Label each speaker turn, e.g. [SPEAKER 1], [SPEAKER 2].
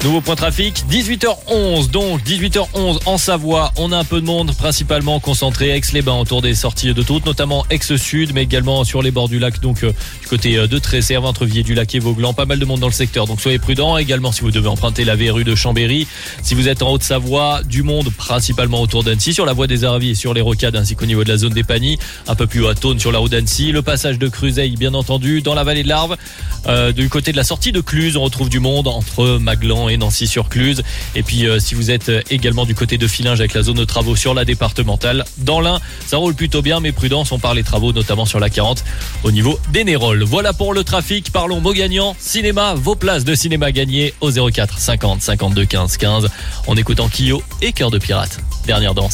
[SPEAKER 1] Nouveau point trafic, 18h11, donc 18h11 en Savoie. On a un peu de monde, principalement concentré Aix-les-Bains autour des sorties d'autoroute, notamment Aix-Sud, mais également sur les bords du lac, donc du côté de Tresserve, entre Vier-du-Lac et Vauglan. Pas mal de monde dans le secteur, donc soyez prudents. Également, si vous devez emprunter la rue de Chambéry, si vous êtes en Haute-Savoie, du monde principalement autour d'Annecy, sur la voie des Aravis et sur les Rocades, ainsi qu'au niveau de la zone des Pagnies, un peu plus haut à Thônes sur la route d'Annecy. Le passage de Cruzeil, bien entendu, dans la vallée de l'Arve. Du côté de la sortie de Cluse, on retrouve du monde entre Maglan et Nancy-sur-Cluse. Et puis si vous êtes également du côté de Fillinges avec la zone de travaux sur la départementale, dans l'Ain, ça roule plutôt bien, mais prudence, on parle les travaux notamment sur la 40 au niveau des Néroles. Voilà pour le trafic, parlons mots gagnants, cinéma, vos places de cinéma gagnées au 04 50 52 15 15 en écoutant Kyo et Cœur de Pirate. Dernière danse.